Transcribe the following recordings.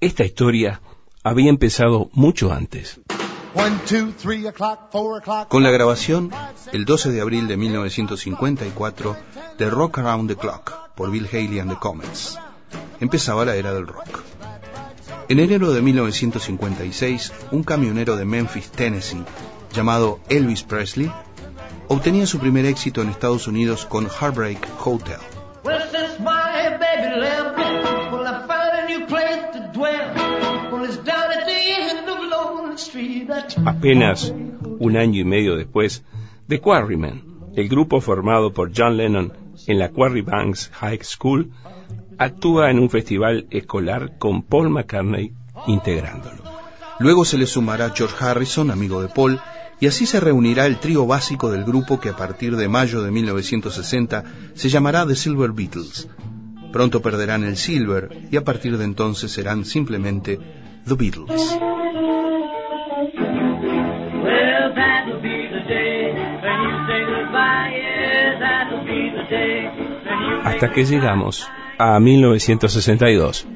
Esta historia había empezado mucho antes. Con la grabación, el 12 de abril de 1954, de Rock Around the Clock, por Bill Haley and the Comets, empezaba la era del rock. En enero de 1956, un camionero de Memphis, Tennessee, llamado Elvis Presley, obtenía su primer éxito en Estados Unidos con Heartbreak Hotel. Apenas un año y medio después, The Quarrymen, el grupo formado por John Lennon en la Quarry Banks High School, actúa en un festival escolar con Paul McCartney integrándolo. Luego se le sumará George Harrison, amigo de Paul, y así se reunirá el trío básico del grupo que a partir de mayo de 1960 se llamará The Silver Beatles. Pronto perderán el Silver y a partir de entonces serán simplemente The Beatles. Hasta que llegamos a 1962.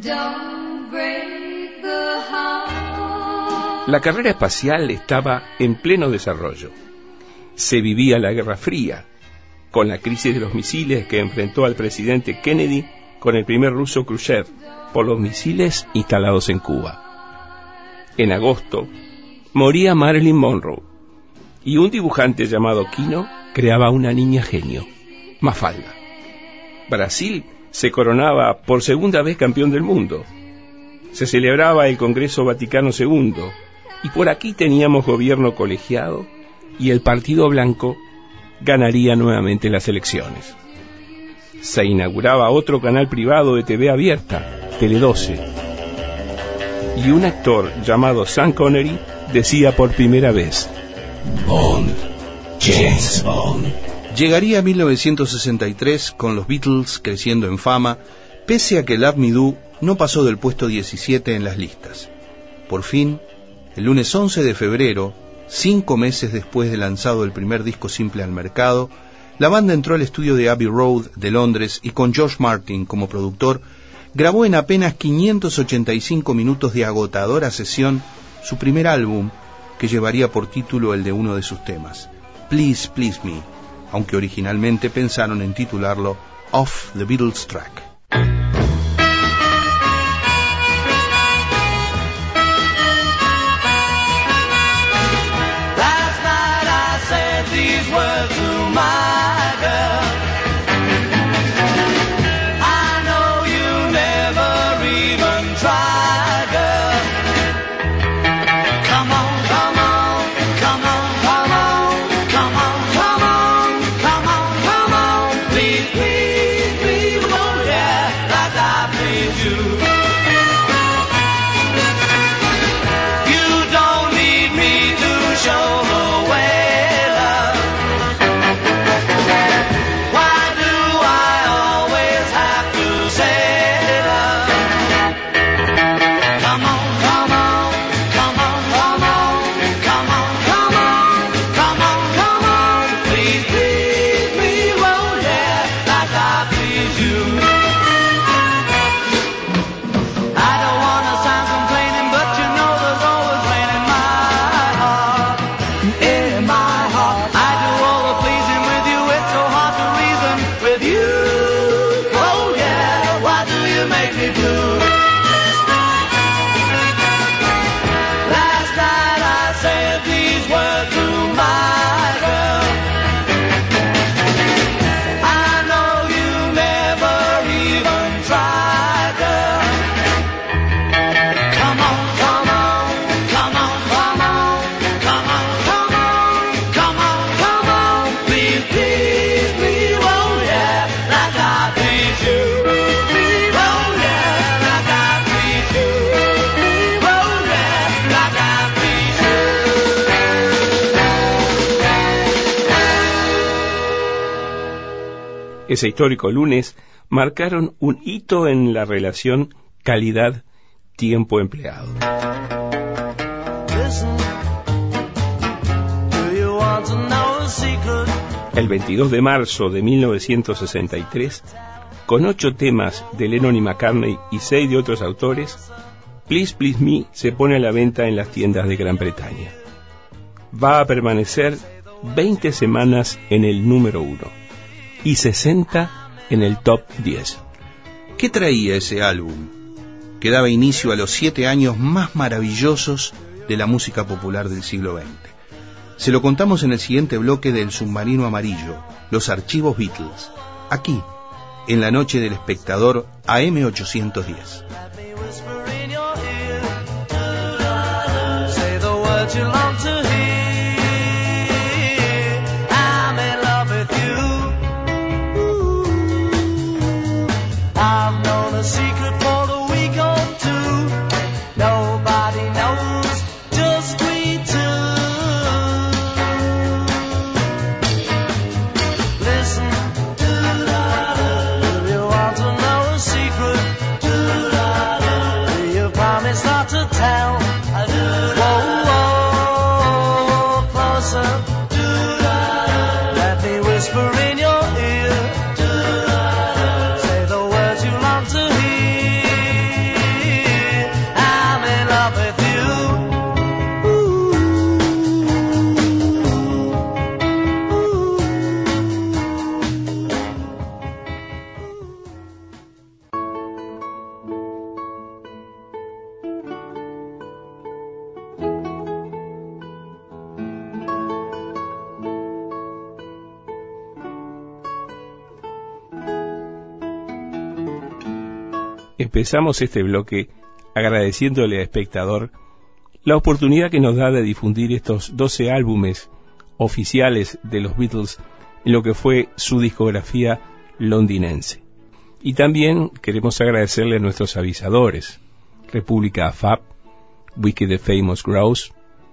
La carrera espacial estaba en pleno desarrollo. Se vivía la Guerra Fría, con la crisis de los misiles que enfrentó al presidente Kennedy con el primer ruso Khrushchev por los misiles instalados en Cuba. En agosto, moría Marilyn Monroe, y un dibujante llamado Quino creaba una niña genio, Mafalda. Brasil se coronaba por segunda vez campeón del mundo. Se celebraba el Congreso Vaticano II, y por aquí teníamos gobierno colegiado, y el Partido Blanco ganaría nuevamente las elecciones. Se inauguraba otro canal privado de TV abierta, Tele 12, y un actor llamado Sean Connery decía por primera vez: Bond, James Bond. Llegaría 1963 con los Beatles creciendo en fama, pese a que Love Me Do no pasó del puesto 17 en las listas. Por fin, el lunes 11 de febrero, 5 meses después de lanzado el primer disco simple al mercado, la banda entró al estudio de Abbey Road de Londres y con George Martin como productor, grabó en apenas 585 minutos de agotadora sesión su primer álbum, que llevaría por título el de uno de sus temas, Please Please Me, aunque originalmente pensaron en titularlo Off the Beatles Track. Last night I said these words to my girl. I know you never even tried, girl. Come on, come on, come on, come on, come on, come on, come on, come on. Please, please, please, won't you, like I please you. You don't need me to show the way, love. Why do I always have to say, love? Come on, come on, come on, come on, come on, come on, come on, come on. Please, please, please, won't you, like I please you. I don't wanna sound complaining, but you know there's always rain in my heart. In my heart, I do all the pleasing with you. It's so hard to reason with you. Oh yeah, why do you make me blue? Last night I said these words to my girl. I know you never even tried, girl. Come on, come on, come on, come on, come on, come on, come on, come on. Please, please, please, won't ya, like I please you. Won't ya, like I please you. Won't ya, like I please you. Ese histórico lunes marcaron un hito en la relación calidad-tiempo empleado. Listen, do you want to know a secret? El 22 de marzo de 1963, con 8 temas de Lennon y McCartney y 6 de otros autores, Please Please Me se pone a la venta en las tiendas de Gran Bretaña. Va a permanecer 20 semanas en el número 1 y 60 en el top 10. ¿Qué traía ese álbum? Que daba inicio a los 7 años más maravillosos de la música popular del siglo XX. Se lo contamos en el siguiente bloque del Submarino Amarillo, los archivos Beatles, aquí, en la noche del espectador AM810. Empezamos este bloque agradeciéndole al espectador la oportunidad que nos da de difundir estos 12 álbumes oficiales de los Beatles en lo que fue su discografía londinense. Y también queremos agradecerle a nuestros avisadores, República AFAP, Wiki The Famous Grouse,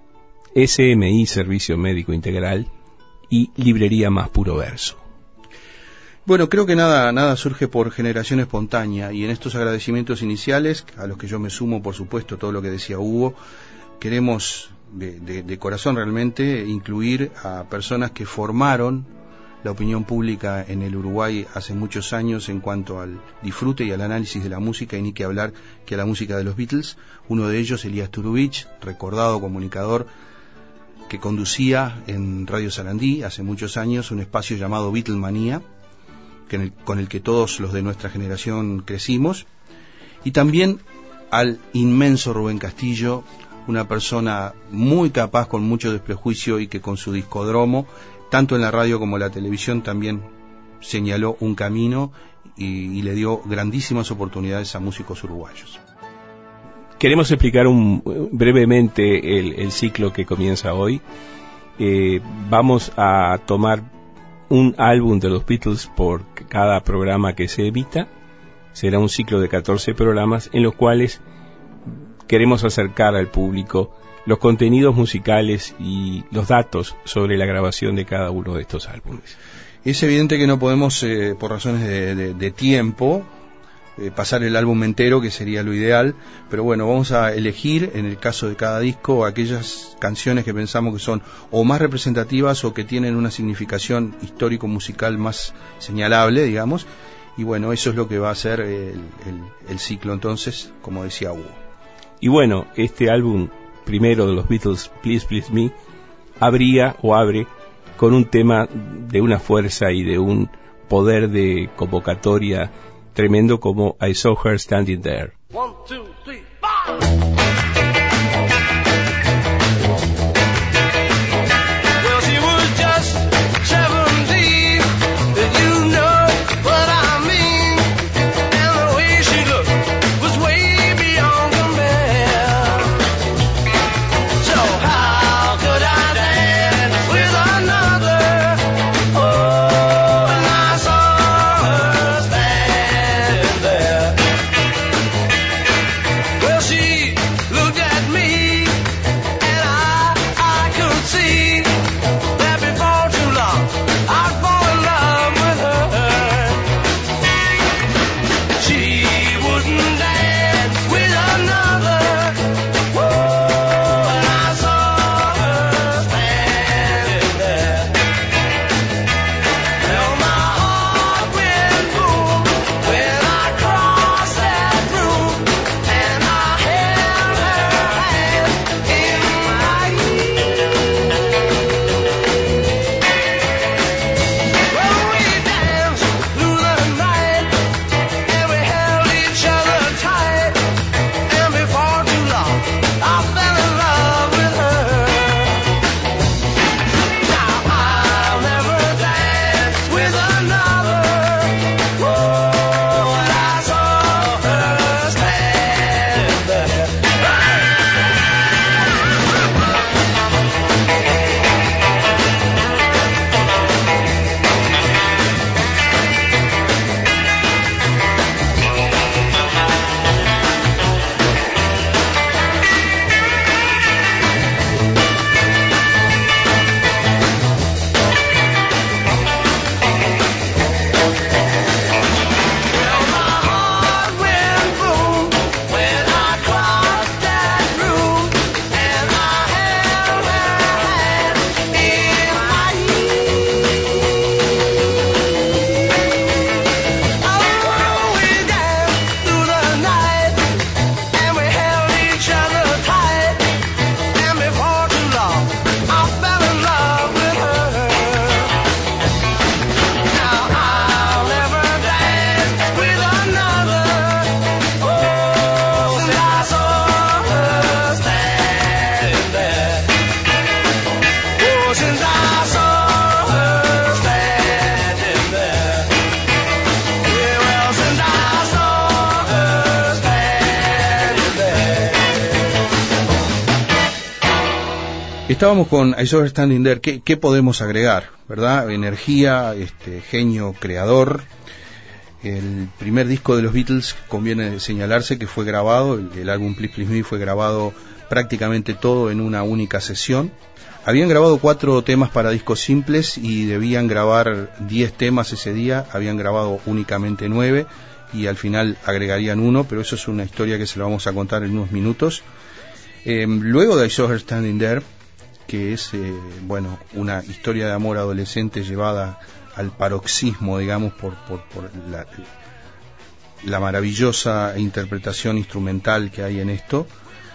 SMI Servicio Médico Integral y Librería Más Puro Verso. Bueno, creo que nada surge por generación espontánea, y en estos agradecimientos iniciales, a los que yo me sumo, por supuesto, todo lo que decía Hugo, queremos de corazón realmente incluir a personas que formaron la opinión pública en el Uruguay hace muchos años en cuanto al disfrute y al análisis de la música, y ni que hablar que a la música de los Beatles. Uno de ellos, Elías Turubich, recordado comunicador que conducía en Radio Sarandí hace muchos años un espacio llamado Beatlemanía, con el que todos los de nuestra generación crecimos, y también al inmenso Rubén Castillo, una persona muy capaz, con mucho desprejuicio, y que con su discodromo, tanto en la radio como en la televisión, también señaló un camino y le dio grandísimas oportunidades a músicos uruguayos. Queremos explicar brevemente el ciclo que comienza hoy. Vamos a tomar un álbum de los Beatles por cada programa que se emita. Será un ciclo de 14 programas en los cuales queremos acercar al público los contenidos musicales y los datos sobre la grabación de cada uno de estos álbumes. Es evidente que no podemos, por razones de tiempo, pasar el álbum entero, que sería lo ideal, pero bueno, vamos a elegir, en el caso de cada disco, aquellas canciones que pensamos que son o más representativas o que tienen una significación histórico-musical más señalable, digamos, y bueno, eso es lo que va a ser el ciclo entonces, como decía Hugo. Y bueno, este álbum primero de los Beatles, Please Please Me, abre con un tema de una fuerza y de un poder de convocatoria tremendo como I Saw Her Standing There. 1, 2, 3, 4. Look Estábamos con I Saw Her Standing There. ¿Qué podemos agregar, verdad? Energía, genio creador. El primer disco de los Beatles, conviene señalarse que fue grabado, el álbum Please Please Me fue grabado prácticamente todo en una única sesión. Habían grabado 4 temas para discos simples y debían grabar 10 temas ese día, habían grabado únicamente 9 y al final agregarían 1, pero eso es una historia que se la vamos a contar en unos minutos. Luego de I Saw Her Standing There, que es una historia de amor adolescente llevada al paroxismo, digamos, por la maravillosa interpretación instrumental que hay en esto,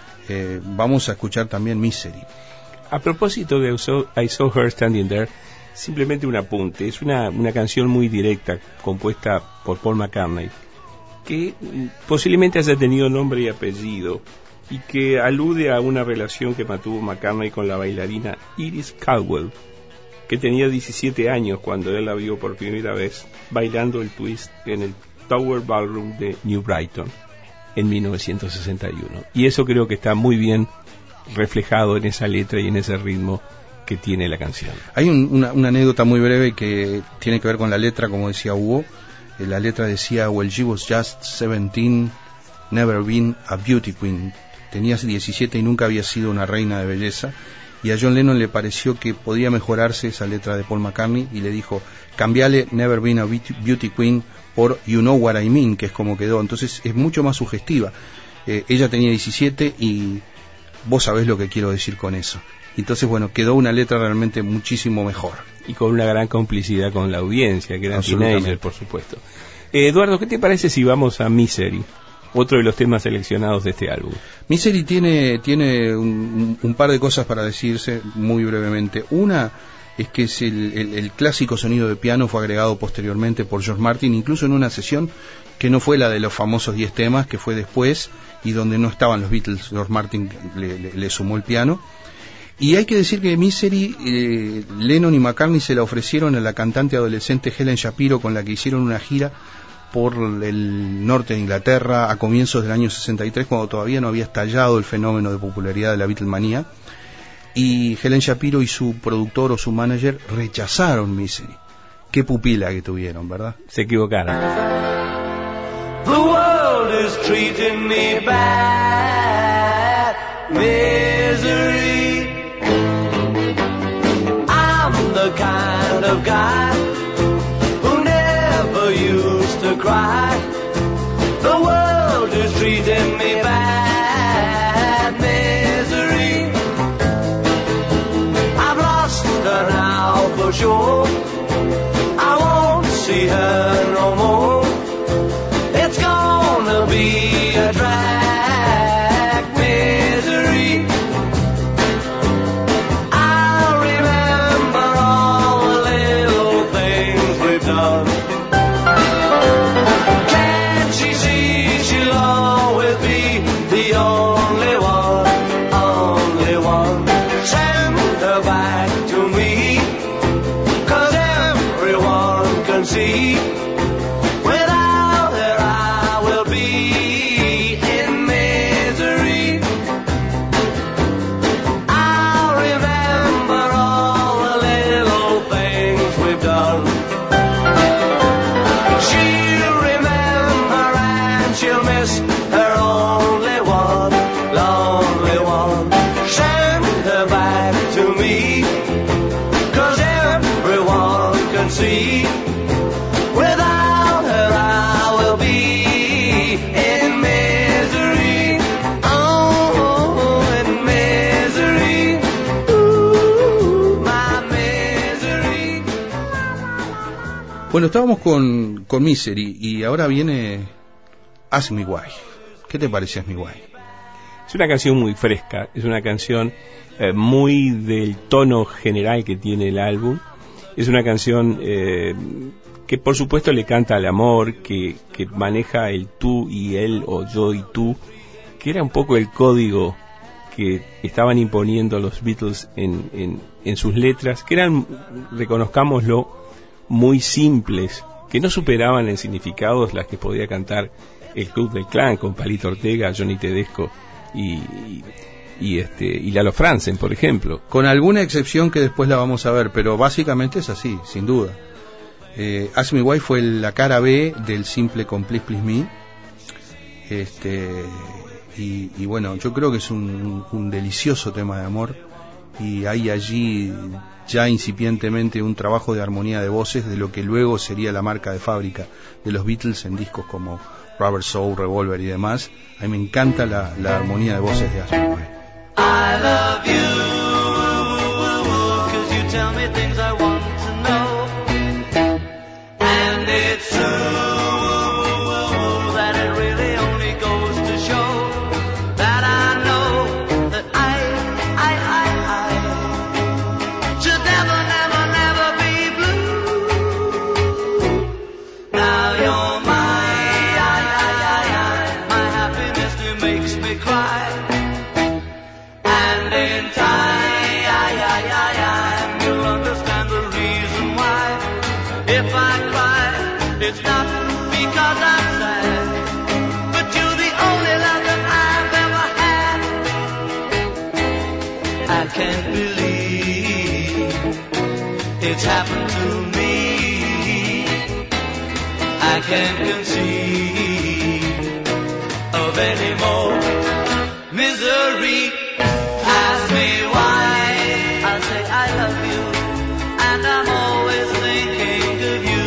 vamos a escuchar también Misery. A propósito de I Saw Her Standing There, simplemente un apunte. Es una canción muy directa, compuesta por Paul McCartney, que posiblemente haya tenido nombre y apellido, y que alude a una relación que mantuvo McCartney con la bailarina Iris Caldwell, que tenía 17 años cuando él la vio por primera vez bailando el twist en el Tower Ballroom de New Brighton en 1961. Y eso creo que está muy bien reflejado en esa letra y en ese ritmo que tiene la canción. Hay una anécdota muy breve que tiene que ver con la letra, como decía Hugo. La letra decía: "Well, she was just 17, never been a beauty queen". Tenía 17 y nunca había sido una reina de belleza. Y a John Lennon le pareció que podía mejorarse esa letra de Paul McCartney y le dijo: cambiale Never Been a Beauty Queen por You Know What I Mean, que es como quedó. Entonces es mucho más sugestiva. Ella tenía 17 y vos sabés lo que quiero decir con eso. Entonces, quedó una letra realmente muchísimo mejor. Y con una gran complicidad con la audiencia, que eran teenagers, por supuesto. Eduardo, ¿qué te parece si vamos a Misery? Otro de los temas seleccionados de este álbum. Misery tiene un par de cosas para decirse muy brevemente. Una es que el clásico sonido de piano fue agregado posteriormente por George Martin, incluso en una sesión que no fue la de los famosos 10 temas, que fue después, y donde no estaban los Beatles. George Martin le sumó el piano. Y hay que decir que Misery, Lennon y McCartney se la ofrecieron a la cantante adolescente Helen Shapiro, con la que hicieron una gira por el norte de Inglaterra a comienzos del año 63, cuando todavía no había estallado el fenómeno de popularidad de la Beatlemanía, y Helen Shapiro y su productor o su manager rechazaron Misery. Qué pupila que tuvieron, ¿verdad? Se equivocaron. The world is treating me bad, misery. I'm the kind of guy who never used to cry. The world is treating me bad, misery. I've lost her now for sure. I won't see her no more. It's gonna be a drag, misery. I'll remember all the little things we've done. Can't she see she'll always be the only one, only one? Send her back to me, 'cause everyone can see without her I will be in misery. I'll remember all the little things we've done. She'll remember and she'll miss her only one, lonely one. Send her back to me, 'cause everyone can see without her I will be in misery. Oh, in misery. Ooh, my misery. Bueno, estábamos con Misery y ahora viene Ask Me Why. ¿Qué te parece Ask Me Why? Es una canción muy fresca, es una canción muy del tono general que tiene el álbum. Es una canción que por supuesto le canta al amor, que maneja el tú y él, o yo y tú, que era un poco el código que estaban imponiendo los Beatles en sus letras, que eran, reconozcámoslo, muy simples, que no superaban en significados las que podía cantar el Club del Clan con Palito Ortega, Johnny Tedesco y y Lalo Franzen, por ejemplo. Con alguna excepción que después la vamos a ver, pero básicamente es así, sin duda. Ask Me Why fue la cara B del simple con Please Please Me. Y bueno, yo creo que es un delicioso tema de amor, y hay allí ya incipientemente un trabajo de armonía de voces de lo que luego sería la marca de fábrica de los Beatles en discos como Rubber Soul, Revolver y demás. A mí me encanta la armonía de voces de Ask Me Why. I love you, 'cause you tell me things I want to know, and it's true that it really only goes to show that I know that I should never, never, never be blue. Now you're my happiness that makes me cry. And in time, you'll understand the reason why. If I cry, it's not because I'm sad, but you're the only love that I've ever had. I can't believe it's happened to me. I can't conceive of any more misery. Ask me why, I say I love you, and I'm always thinking of you.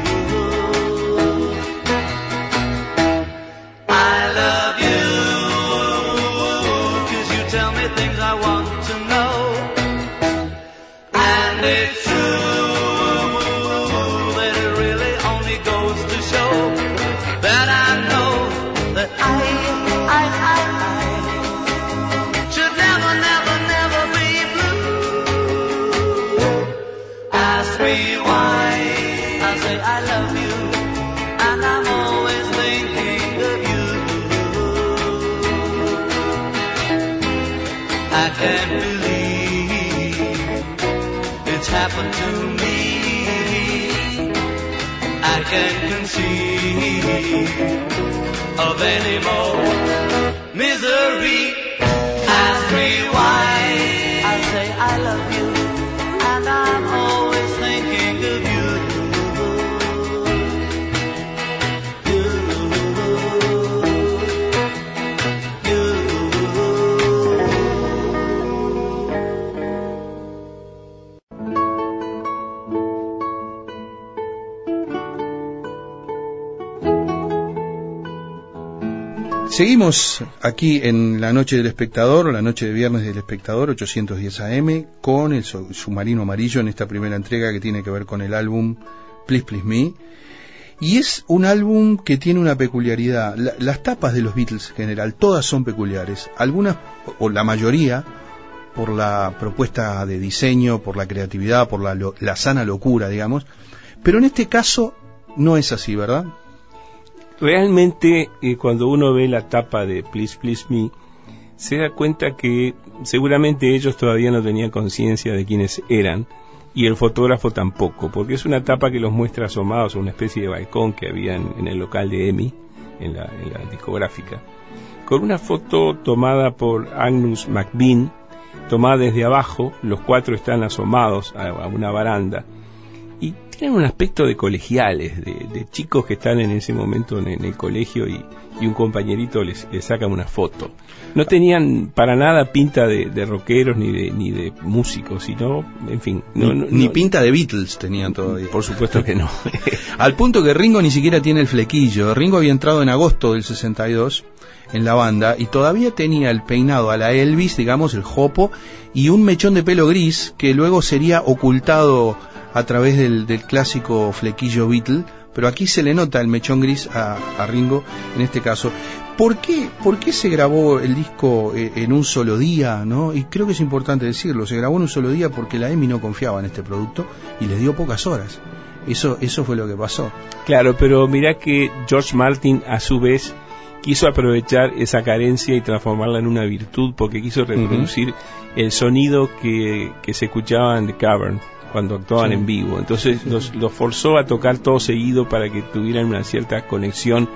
I love you, 'cause you tell me things I want to know, and it's true that it really only goes to show that I know that I should never, never, never be blue. Ask me why, I say I love you, and I'm always thinking of you. I can't believe it's happened to me. I can't conceive of any more misery. Ask me why, I say I love you, and I'm always thinking of you. Seguimos aquí en la noche del espectador, la noche de viernes del espectador, 810 AM, con el submarino amarillo en esta primera entrega que tiene que ver con el álbum Please Please Me. Y es un álbum que tiene una peculiaridad. Las tapas de los Beatles en general, todas son peculiares. Algunas, o la mayoría, por la propuesta de diseño, por la creatividad, por la sana locura, digamos. Pero en este caso no es así, ¿verdad? Realmente, cuando uno ve la tapa de Please Please Me, se da cuenta que seguramente ellos todavía no tenían conciencia de quiénes eran, y el fotógrafo tampoco, porque es una tapa que los muestra asomados a una especie de balcón que había en el local de EMI, en la discográfica, con una foto tomada por Angus MacBean, tomada desde abajo. Los cuatro están asomados a una baranda, y tienen un aspecto de colegiales, de chicos que están en ese momento en el colegio, y un compañerito les saca una foto. No tenían para nada pinta de rockeros ni de músicos, sino, en fin... Ni pinta de Beatles tenían todavía. Por supuesto que no. Al punto que Ringo ni siquiera tiene el flequillo. Ringo había entrado en agosto del 62 en la banda y todavía tenía el peinado a la Elvis, digamos, el jopo, y un mechón de pelo gris que luego sería ocultado a través del clásico flequillo Beatle, pero aquí se le nota el mechón gris a Ringo en este caso. ¿Por qué se grabó el disco en un solo día, no? Y creo que es importante decirlo, se grabó en un solo día porque la EMI no confiaba en este producto y les dio pocas horas. Eso fue lo que pasó. Claro, pero mirá que George Martin a su vez quiso aprovechar esa carencia y transformarla en una virtud, porque quiso reproducir el sonido que se escuchaba en The Cavern cuando actuaban en vivo. Entonces los forzó a tocar todo seguido para que tuvieran una cierta conexión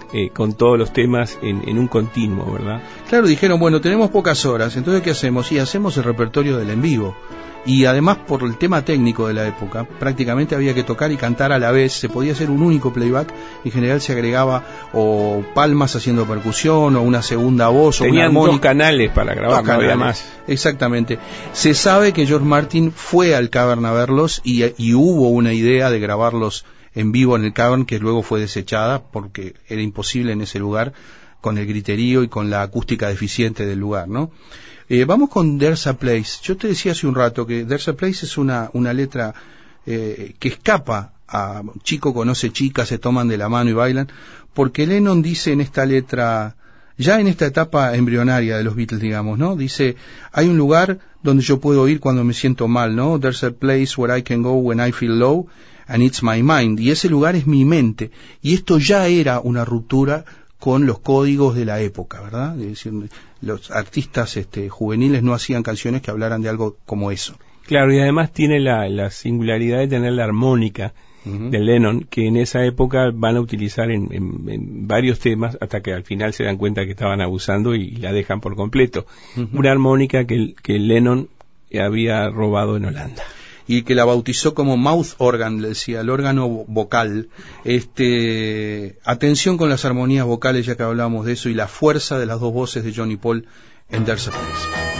con todos los temas en un continuo, ¿verdad? Claro, dijeron, bueno, tenemos pocas horas, entonces ¿qué hacemos? Y hacemos el repertorio del en vivo. Y además, por el tema técnico de la época, prácticamente había que tocar y cantar a la vez, se podía hacer un único playback, en general se agregaba o palmas haciendo percusión, o una segunda voz, o una Tenían armónica. dos canales para grabar, no había más. Exactamente. Se sabe que George Martin fue al Cavern a verlos y hubo una idea de grabarlos en vivo en el Cavern, que luego fue desechada porque era imposible en ese lugar con el griterío y con la acústica deficiente del lugar, ¿no? Vamos con There's a Place. Yo te decía hace un rato que There's a Place es una letra que escapa a chico conoce chica, se toman de la mano y bailan, porque Lennon dice en esta letra, ya en esta etapa embrionaria de los Beatles, digamos, ¿no? Dice, hay un lugar donde yo puedo ir cuando me siento mal, ¿no? There's a place where I can go when I feel low, and it's my mind. Y ese lugar es mi mente. Y esto ya era una ruptura con los códigos de la época, ¿verdad? Es decir, los artistas juveniles no hacían canciones que hablaran de algo como eso. Claro, y además tiene la singularidad de tener la armónica de Lennon, que en esa época van a utilizar en varios temas, hasta que al final se dan cuenta que estaban abusando y la dejan por completo. Una armónica que Lennon había robado en Holanda. Y que la bautizó como mouth organ, le decía, el órgano vocal. Atención con las armonías vocales, ya que hablamos de eso, y la fuerza de las dos voces de John y Paul en There's a Place.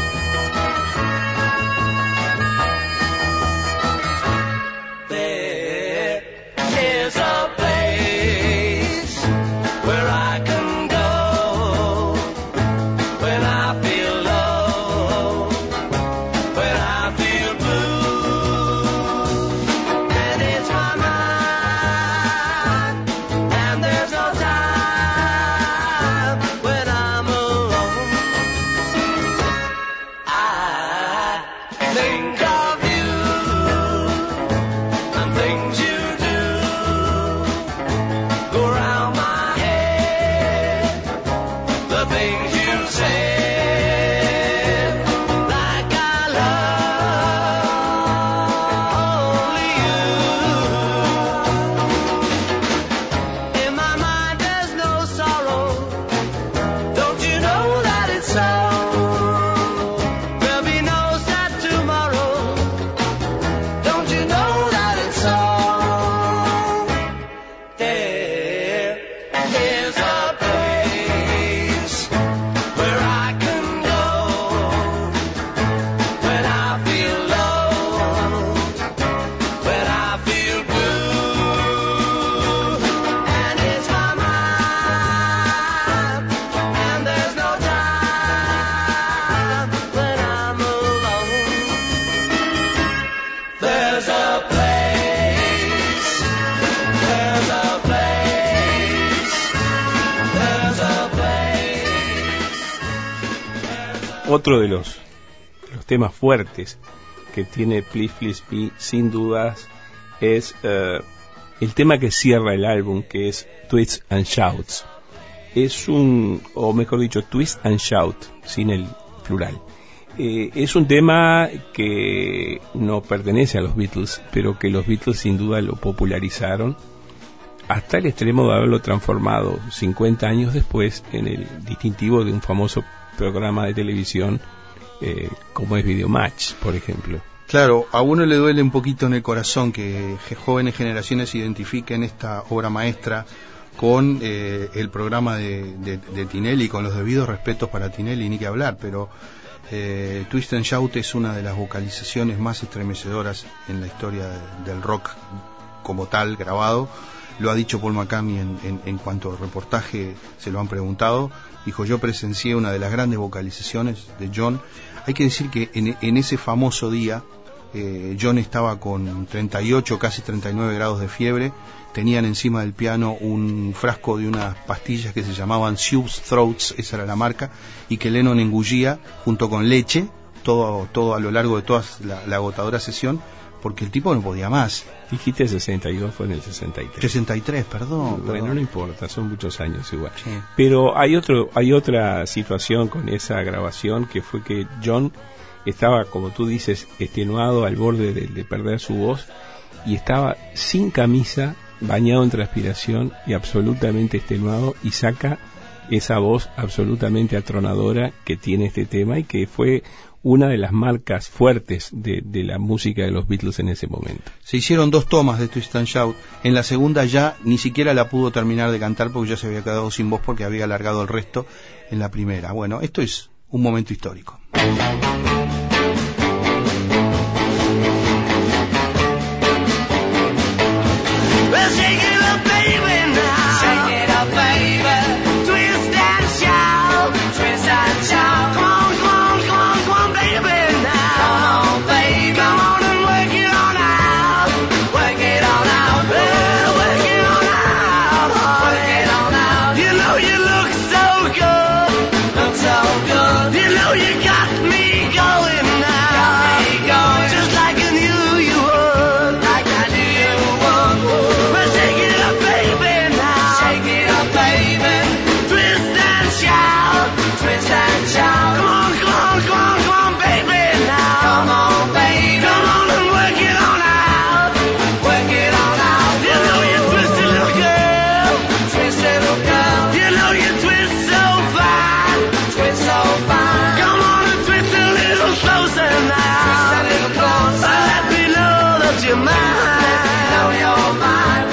Otro de los temas fuertes que tiene Please Please Me, sin dudas, es el tema que cierra el álbum, que es Twists and Shouts. Es o mejor dicho, Twist and Shout, sin el plural. Es un tema que no pertenece a los Beatles, pero que los Beatles sin duda lo popularizaron hasta el extremo de haberlo transformado 50 años después en el distintivo de un famoso programa de televisión como es Videomatch, por ejemplo. Claro, a uno le duele un poquito en el corazón que jóvenes generaciones identifiquen esta obra maestra con el programa de Tinelli, con los debidos respetos para Tinelli, ni que hablar, pero Twist and Shout es una de las vocalizaciones más estremecedoras en la historia del rock como tal, grabado. Lo ha dicho Paul McCartney en cuanto al reportaje, se lo han preguntado. Dijo, yo presencié una de las grandes vocalizaciones de John. Hay que decir que en ese famoso día, John estaba con 38, casi 39 grados de fiebre. Tenían encima del piano un frasco de unas pastillas que se llamaban Sue's Throats, esa era la marca, y que Lennon engullía junto con leche, todo a lo largo de toda la agotadora sesión, porque el tipo no podía más. Dijiste 62, fue en el 63. 63, perdón. Bueno, no importa, son muchos años igual. Sí. Pero hay otra situación con esa grabación, que fue que John estaba, como tú dices, extenuado al borde de perder su voz, y estaba sin camisa bañado en transpiración y absolutamente extenuado, y saca esa voz absolutamente atronadora que tiene este tema y que fue una de las marcas fuertes de la música de los Beatles en ese momento. Se hicieron 2 tomas de Twist and Shout. En la segunda ya ni siquiera la pudo terminar de cantar porque ya se había quedado sin voz porque había alargado el resto en la primera. Bueno, esto es un momento histórico. Well, shake it up, baby, now. Shake it up, baby. Twist and shout. Twist and shout. Come on, come on, come on, come on, baby, now. Come on, baby. Come on and work it on out. Work it on out. Well, work it on out. Work it on out. You know you look so good. Look so good. You know you got me going now. Got me going. Just like I knew you would. Like I knew you would. Well, shake it up, baby, now. Shake it up, baby. Twist and shout. Twist and shout. Come on, come on, come on, come on, baby, now. Come on, baby. Come on and work it on out. Work it on out. You know you twisted little girl. Twisted little girl. You know you twist so fine. Twist so fine. Come on and twist a little closer now. Twist a little closer. Let me know that you're mine. Let me know you're mine.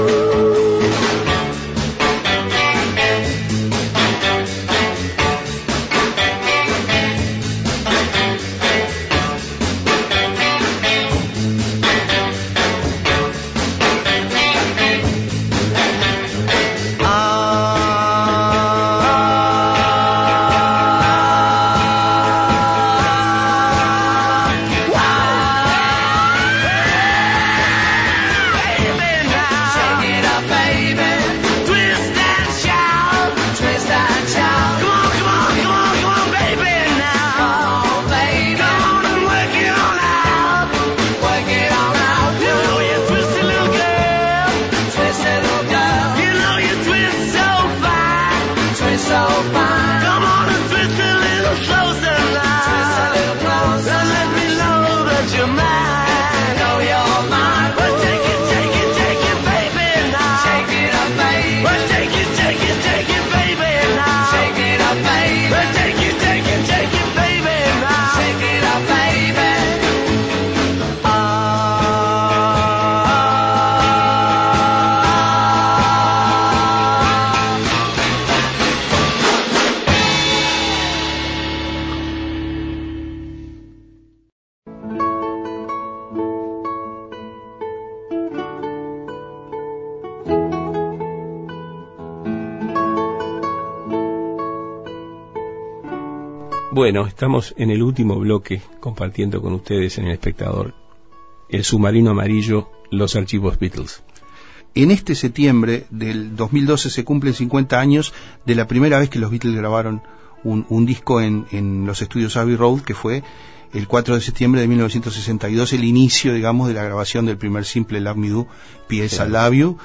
Bueno, estamos en el último bloque compartiendo con ustedes en El Espectador El Submarino Amarillo, los archivos Beatles. En este septiembre del 2012 se cumplen 50 años de la primera vez que los Beatles grabaron un disco en los estudios Abbey Road, que fue el 4 de septiembre de 1962, el inicio, digamos, de la grabación del primer simple Love Me Do, P.S. I Love You.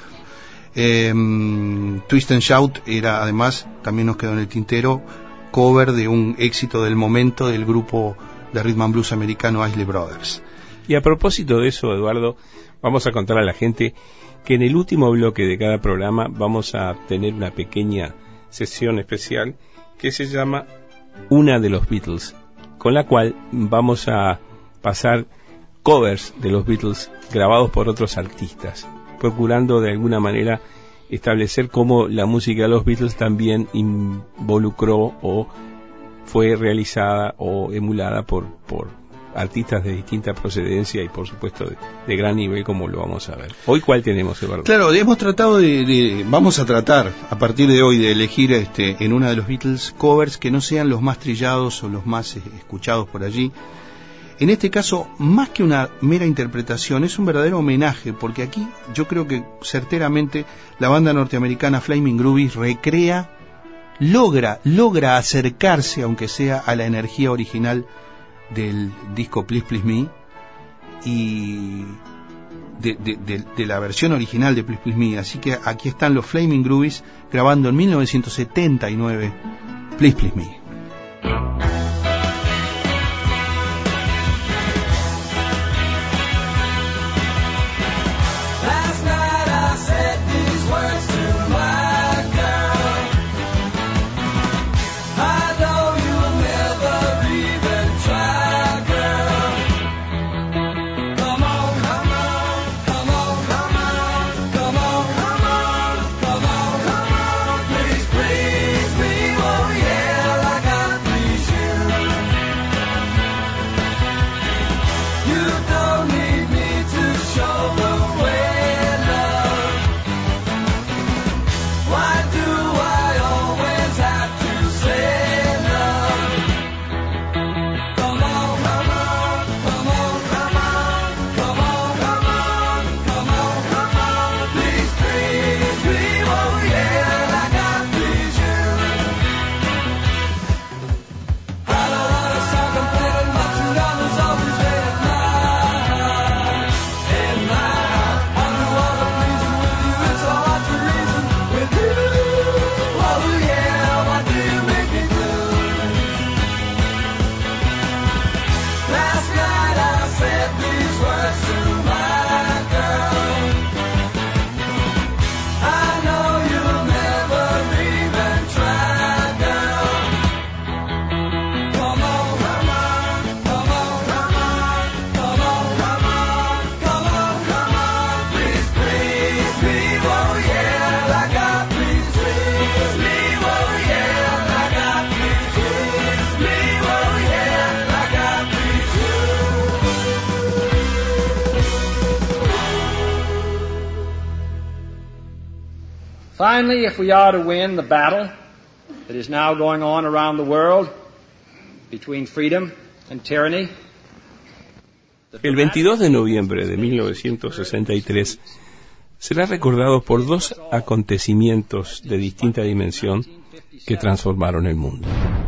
Twist and Shout era, además, también nos quedó en el tintero, cover de un éxito del momento del grupo de rhythm and blues americano Isley Brothers. Y a propósito de eso, Eduardo, vamos a contar a la gente que en el último bloque de cada programa vamos a tener una pequeña sesión especial que se llama Una de los Beatles, con la cual vamos a pasar covers de los Beatles grabados por otros artistas, procurando de alguna manera establecer cómo la música de los Beatles también involucró o fue realizada o emulada por artistas de distinta procedencia y por supuesto de gran nivel, como lo vamos a ver. Hoy, ¿cuál tenemos, Eduardo? Claro, hemos tratado vamos a tratar a partir de hoy de elegir en una de los Beatles covers que no sean los más trillados o los más escuchados por allí. En este caso, más que una mera interpretación, es un verdadero homenaje, porque aquí yo creo que certeramente la banda norteamericana Flaming Groovies logra acercarse, aunque sea a la energía original del disco Please Please Me y de la versión original de Please Please Me. Así que aquí están los Flaming Groovies grabando en 1979 Please Please Me. Last night I said Finally, if we are to win the battle that is now going on around the world between freedom and tyranny. El 22 de noviembre de 1963 será recordado por dos acontecimientos de distinta dimensión que transformaron el mundo.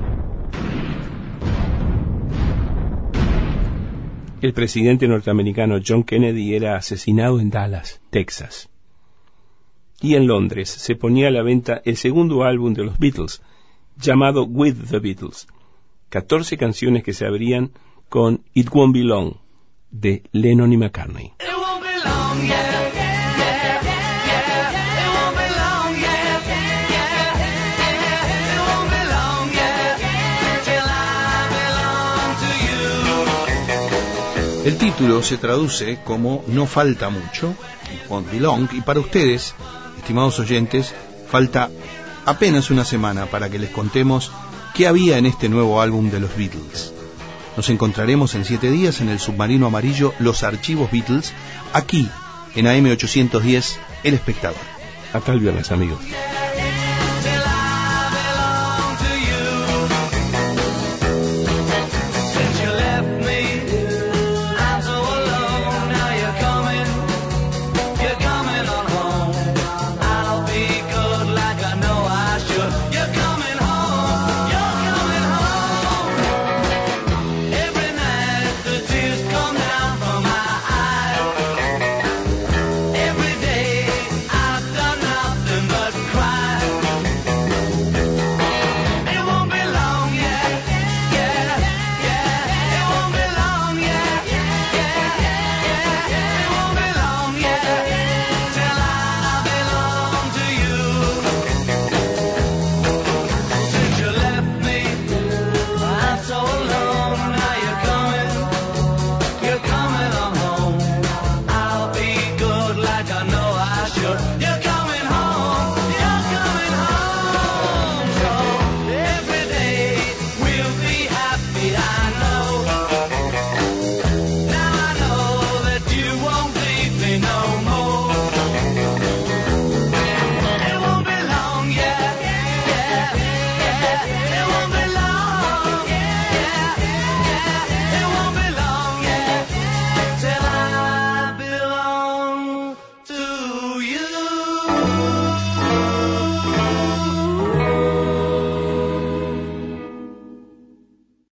El presidente norteamericano John Kennedy era asesinado en Dallas, Texas. Y en Londres se ponía a la venta el segundo álbum de los Beatles, llamado With the Beatles, 14 canciones que se abrían con It Won't Be Long, de Lennon y McCartney. El título se traduce como No falta mucho, It Won't Be Long, y para ustedes, estimados oyentes, falta apenas una semana para que les contemos qué había en este nuevo álbum de los Beatles. Nos encontraremos en 7 días en el submarino amarillo Los Archivos Beatles, aquí en AM 810, El Espectador. Hasta el viernes, amigos.